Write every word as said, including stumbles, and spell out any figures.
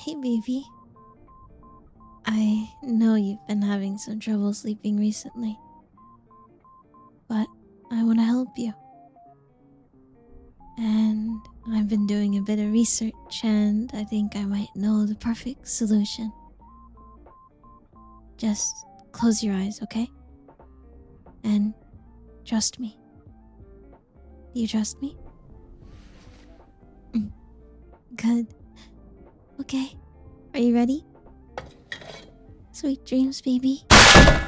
Hey, baby. I know you've been having some trouble sleeping recently, but I want to help you. And I've been doing a bit of research, and I think I might know the perfect solution. Just close your eyes, okay? And trust me. Do you trust me? Mm, Good. Okay. Are you ready? Sweet dreams, baby.